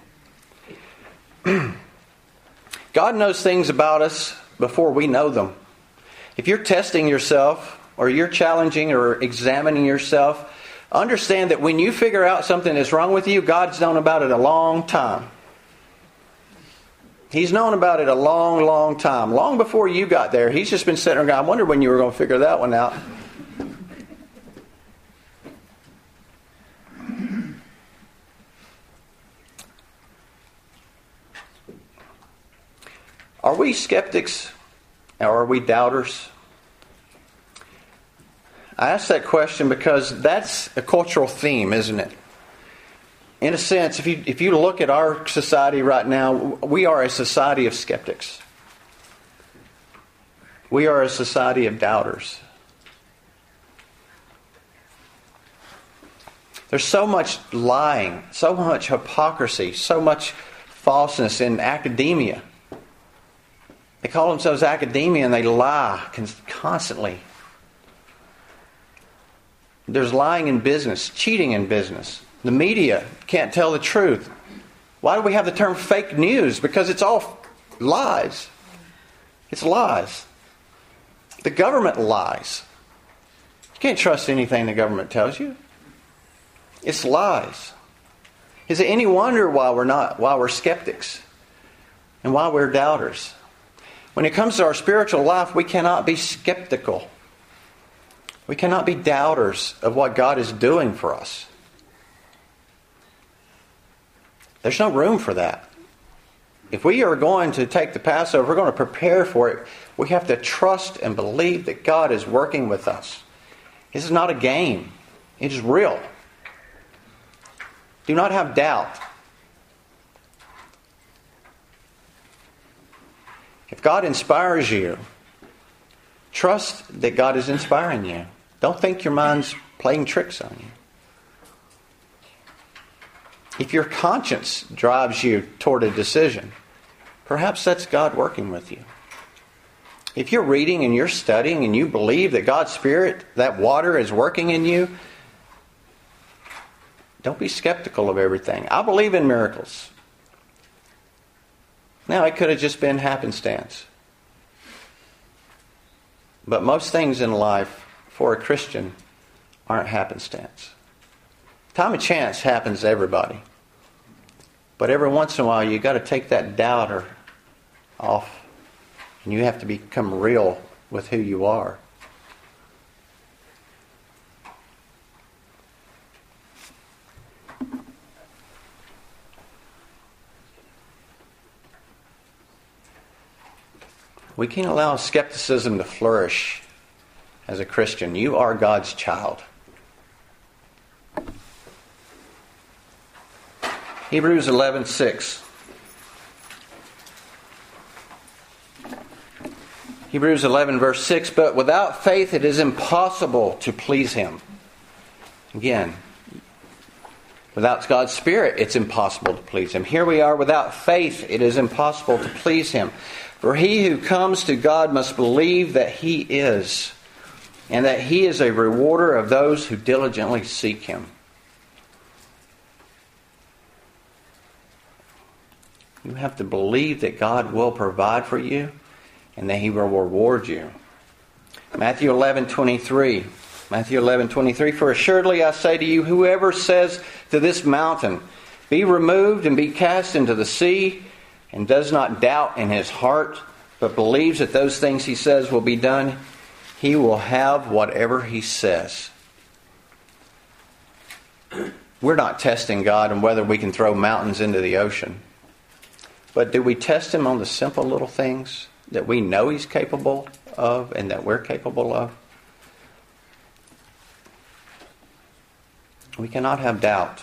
God knows things about us before we know them. If you're testing yourself, or you're challenging or examining yourself, understand that when you figure out something that's wrong with you, God's known about it a long time. He's known about it a long, long time. Long before you got there. He's just been sitting there going, I wonder when you were going to figure that one out. Are we skeptics or are we doubters? I ask that question because that's a cultural theme, isn't it? In a sense, if you if you look at our society right now, we are a society of skeptics. We are a society of doubters. There's so much lying, so much hypocrisy, so much falseness in academia. They call themselves academia and they lie constantly. There's lying in business, cheating in business. The media can't tell the truth. Why do we have the term fake news? Because it's all lies. It's lies. The government lies. You can't trust anything the government tells you. It's lies. Is it any wonder why we're not, why we're skeptics and why we're doubters? When it comes to our spiritual life, we cannot be skeptical. We cannot be doubters of what God is doing for us. There's no room for that. If we are going to take the Passover, we're going to prepare for it, we have to trust and believe that God is working with us. This is not a game. It is real. Do not have doubt. If God inspires you, trust that God is inspiring you. Don't think your mind's playing tricks on you. If your conscience drives you toward a decision, perhaps that's God working with you. If you're reading and you're studying and you believe that God's Spirit, that water, is working in you, don't be skeptical of everything. I believe in miracles. Now, it could have just been happenstance. But most things in life, for a Christian, aren't happenstance. Time of chance happens to everybody. But every once in a while, you've got to take that doubter off. And you have to become real with who you are. We can't allow skepticism to flourish as a Christian. You are God's child. Hebrews eleven six. Hebrews eleven verse six, but without faith it is impossible to please Him. Again, without God's Spirit it's impossible to please Him. Here we are, without faith it is impossible to please Him. For he who comes to God must believe that He is, and that He is a rewarder of those who diligently seek Him. You have to believe that God will provide for you and that He will reward you. Matthew eleven twenty-three. Matthew eleven twenty-three. For assuredly I say to you, whoever says to this mountain, be removed and be cast into the sea, and does not doubt in his heart, but believes that those things he says will be done, he will have whatever he says. We're not testing God on whether we can throw mountains into the ocean. But do we test Him on the simple little things that we know He's capable of and that we're capable of? We cannot have doubt.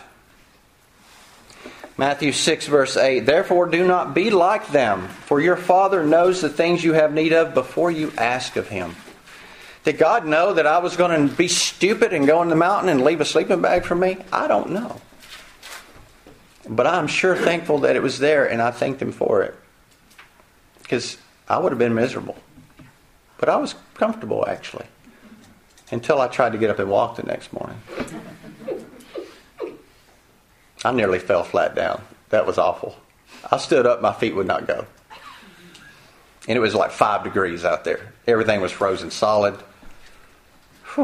Matthew six verse eight, therefore do not be like them, for your Father knows the things you have need of before you ask of Him. Did God know that I was going to be stupid and go in the mountain and leave a sleeping bag for me? I don't know. But I'm sure thankful that it was there, and I thanked Him for it. Because I would have been miserable. But I was comfortable, actually. Until I tried to get up and walk the next morning. I nearly fell flat down. That was awful. I stood up, my feet would not go. And it was like five degrees out there. Everything was frozen solid. Whew.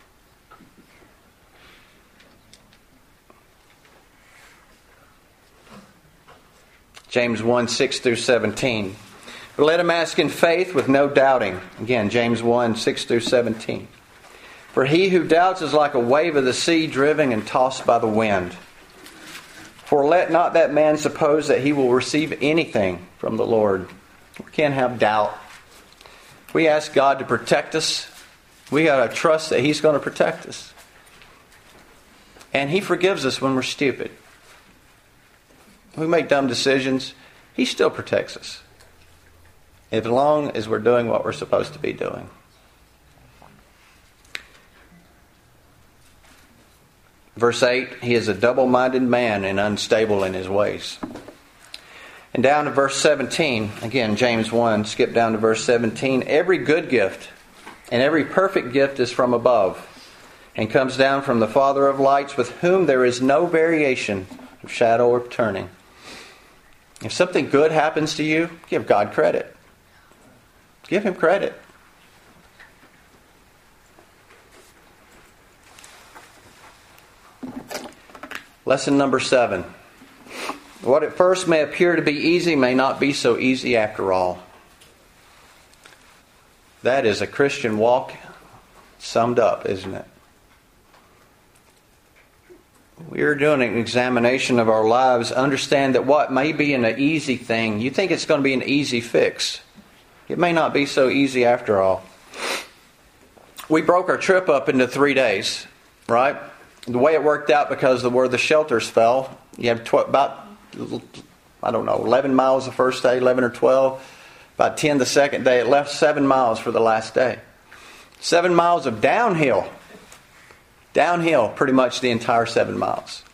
James one, six through seventeen. But let him ask in faith with no doubting. Again, James one, six through seventeen. For he who doubts is like a wave of the sea driven and tossed by the wind. For let not that man suppose that he will receive anything from the Lord. We can't have doubt. We ask God to protect us. We got to trust that He's going to protect us. And He forgives us when we're stupid. We make dumb decisions. He still protects us. As long as we're doing what we're supposed to be doing. Verse eight, he is a double-minded man and unstable in his ways. And down to verse seventeen, again, James one, skip down to verse seventeen. Every good gift and every perfect gift is from above and comes down from the Father of lights, with whom there is no variation of shadow or turning. If something good happens to you, give God credit. Give Him credit. Lesson number seven. What at first may appear to be easy may not be so easy after all. That is a Christian walk summed up, isn't it? We're doing an examination of our lives. Understand that what may be an easy thing, you think it's going to be an easy fix. It may not be so easy after all. We broke our trip up into three days, right? The way it worked out, because of where the shelters fell, you have tw- about, I don't know, eleven miles the first day, eleven or twelve. About ten the second day. It left seven miles for the last day. Seven miles of downhill. Downhill pretty much the entire seven miles.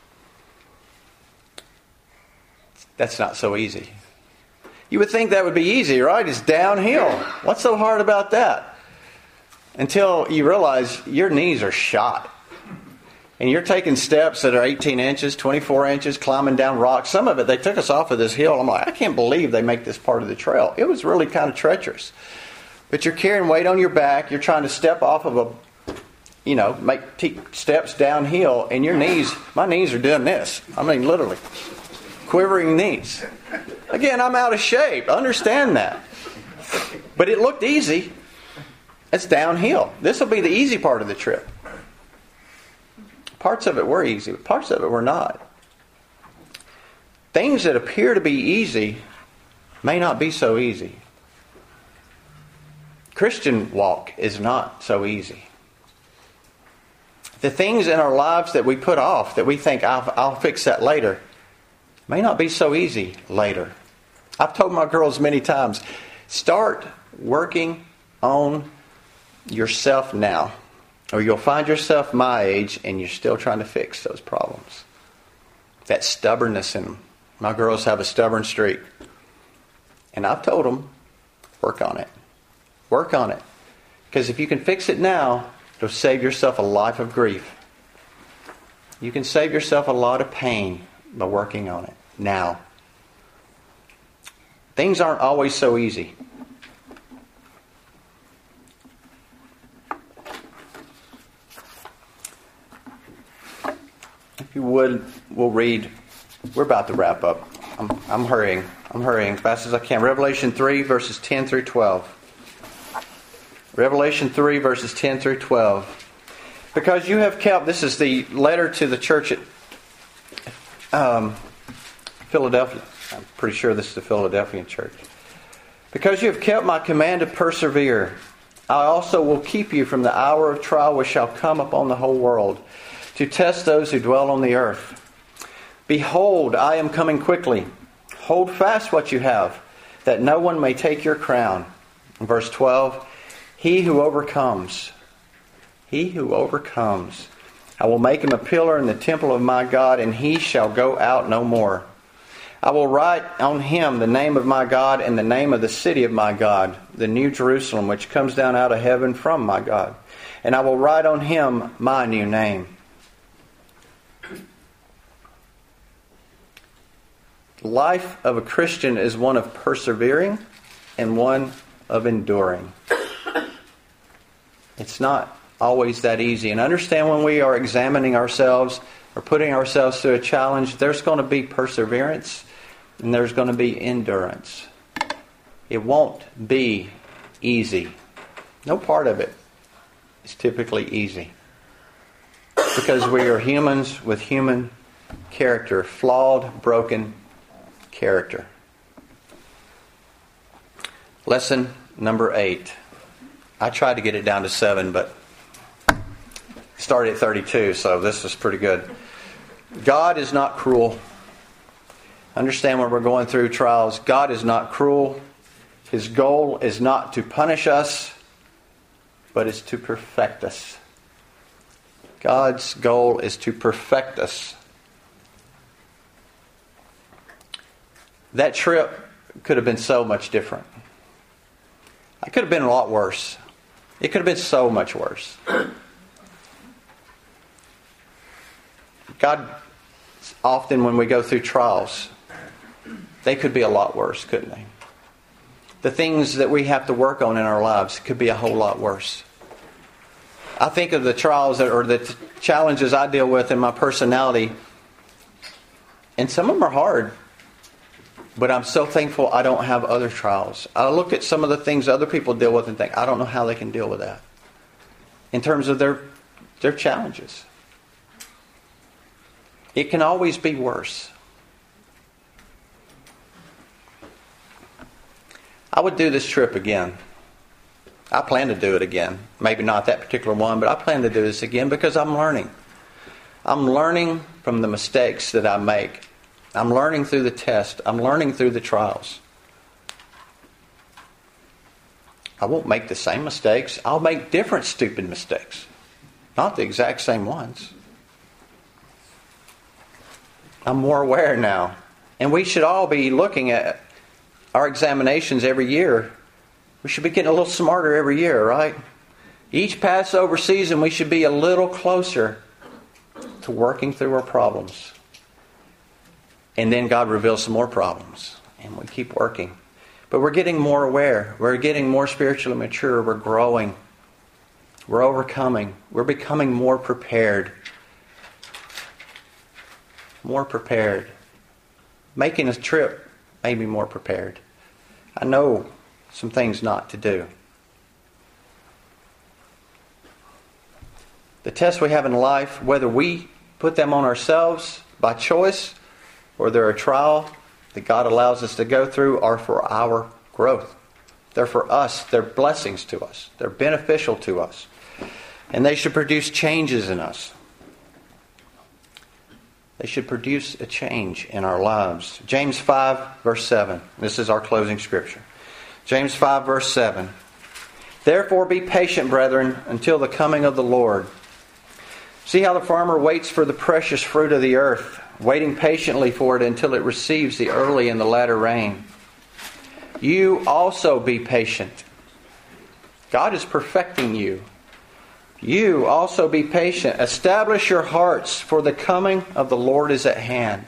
That's not so easy. You would think that would be easy, right? It's downhill. What's so hard about that? Until you realize your knees are shot. And you're taking steps that are eighteen inches, twenty-four inches, climbing down rocks. Some of it, they took us off of this hill. I'm like, I can't believe they make this part of the trail. It was really kind of treacherous. But you're carrying weight on your back. You're trying to step off of a, you know, make t- steps downhill. And your knees, my knees are doing this. I mean, literally. Quivering knees. Again, I'm out of shape. Understand that. But it looked easy. It's downhill. This will be the easy part of the trip. Parts of it were easy, but parts of it were not. Things that appear to be easy may not be so easy. Christian walk is not so easy. The things in our lives that we put off, that we think, I'll, I'll fix that later, may not be so easy later. I've told my girls many times, start working on yourself now. Or you'll find yourself my age and you're still trying to fix those problems. That stubbornness in them. My girls have a stubborn streak. And I've told them, work on it. Work on it. Because if you can fix it now, it'll save yourself a life of grief. You can save yourself a lot of pain by working on it now. Things aren't always so easy. If you would, we'll read. We're about to wrap up. I'm, I'm hurrying. I'm hurrying as fast as I can. Revelation three, verses ten through twelve. Revelation three, verses ten through twelve. Because you have kept, this is the letter to the church at um, Philadelphia. I'm pretty sure this is the Philadelphian church. Because you have kept my command to persevere, I also will keep you from the hour of trial which shall come upon the whole world, to test those who dwell on the earth. Behold, I am coming quickly. Hold fast what you have, that no one may take your crown. Verse twelve, He who overcomes, he who overcomes, I will make him a pillar in the temple of my God, and he shall go out no more. I will write on him the name of my God and the name of the city of my God, the new Jerusalem, which comes down out of heaven from my God. And I will write on him my new name. The life of a Christian is one of persevering and one of enduring. It's not always that easy. And understand, when we are examining ourselves or putting ourselves through a challenge, there's going to be perseverance and there's going to be endurance. It won't be easy. No part of it is typically easy. Because we are humans with human character, flawed, broken character. Lesson number eight. I tried to get it down to seven, but started at thirty-two, so this is pretty good. God is not cruel. Understand, when we're going through trials, God is not cruel. His goal is not to punish us, but it's to perfect us. God's goal is to perfect us. That trip could have been so much different. It could have been a lot worse. It could have been so much worse. God, often when we go through trials, they could be a lot worse, couldn't they? The things that we have to work on in our lives could be a whole lot worse. I think of the trials that, or the challenges I deal with in my personality, and some of them are hard. But I'm so thankful I don't have other trials. I look at some of the things other people deal with and think, I don't know how they can deal with that. in terms of their, their challenges. It can always be worse. I would do this trip again. I plan to do it again. Maybe not that particular one, but I plan to do this again because I'm learning. I'm learning from the mistakes that I make. I'm learning through the test. I'm learning through the trials. I won't make the same mistakes. I'll make different stupid mistakes. Not the exact same ones. I'm more aware now. And we should all be looking at our examinations every year. We should be getting a little smarter every year, right? Each Passover season, we should be a little closer to working through our problems. And then God reveals some more problems. And we keep working. But we're getting more aware. We're getting more spiritually mature. We're growing. We're overcoming. We're becoming more prepared. More prepared. Making a trip made me more prepared. I know some things not to do. The tests we have in life, whether we put them on ourselves by choice or they're a trial that God allows us to go through, are for our growth. They're for us. They're blessings to us. They're beneficial to us. And they should produce changes in us. They should produce a change in our lives. James five, verse seven. This is our closing scripture. James five, verse seven. Therefore be patient, brethren, until the coming of the Lord. See how the farmer waits for the precious fruit of the earth, waiting patiently for it until it receives the early and the latter rain. You also be patient. God is perfecting you. You also be patient. Establish your hearts, for the coming of the Lord is at hand.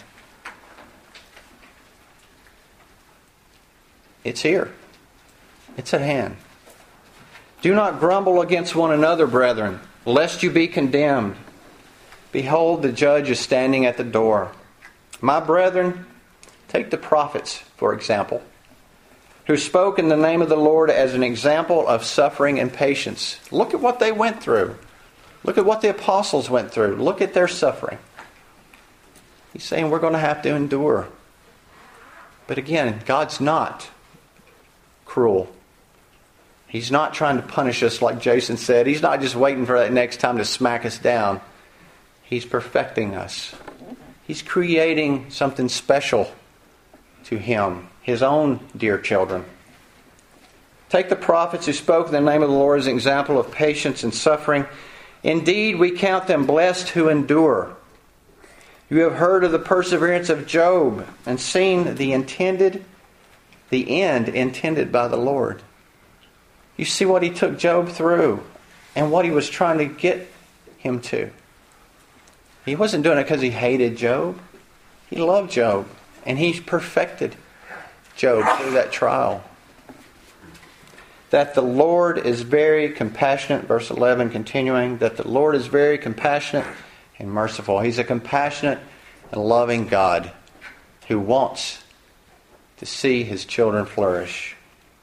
It's here. It's at hand. Do not grumble against one another, brethren, lest you be condemned. Behold, the judge is standing at the door. My brethren, take the prophets, for example, who spoke in the name of the Lord as an example of suffering and patience. Look at what they went through. Look at what the apostles went through. Look at their suffering. He's saying we're going to have to endure. But again, God's not cruel. He's not trying to punish us like Jason said. He's not just waiting for that next time to smack us down. He's perfecting us. He's creating something special to Him, His own dear children. Take the prophets who spoke in the name of the Lord as an example of patience and suffering. Indeed, we count them blessed who endure. You have heard of the perseverance of Job and seen the intended, the end intended by the Lord. You see what He took Job through and what He was trying to get him to. He wasn't doing it because He hated Job. He loved Job. And He perfected Job through that trial. That the Lord is very compassionate, verse eleven continuing, that the Lord is very compassionate and merciful. He's a compassionate and loving God who wants to see His children flourish.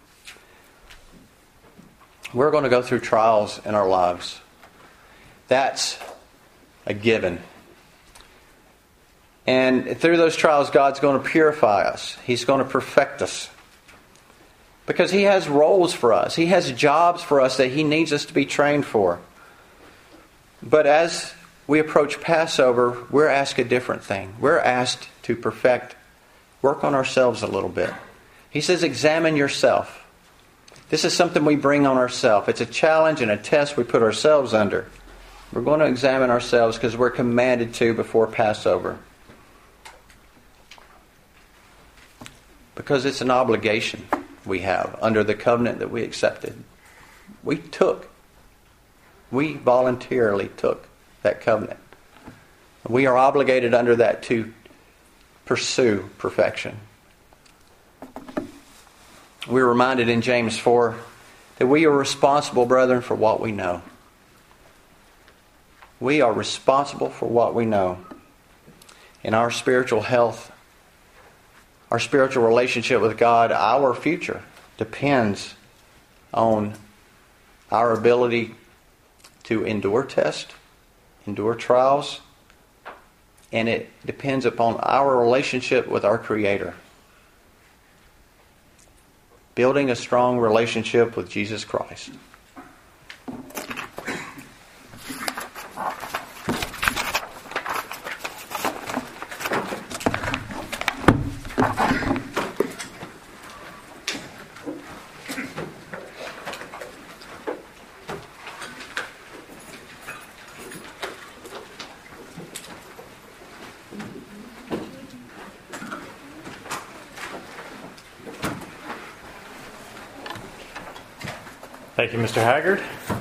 We're going to go through trials in our lives. That's a given. And through those trials, God's going to purify us. He's going to perfect us. Because He has roles for us. He has jobs for us that He needs us to be trained for. But as we approach Passover, we're asked a different thing. We're asked to perfect, work on ourselves a little bit. He says, examine yourself. This is something we bring on ourselves. It's a challenge and a test we put ourselves under. We're going to examine ourselves because we're commanded to before Passover. Because it's an obligation we have under the covenant that we accepted. We took. We voluntarily took that covenant. We are obligated under that to pursue perfection. We're reminded in James four that we are responsible, brethren, for what we know. We are responsible for what we know. In our spiritual health, our spiritual relationship with God, our future depends on our ability to endure tests, endure trials, and it depends upon our relationship with our Creator. Building a strong relationship with Jesus Christ. Thank you, Mister Haggard.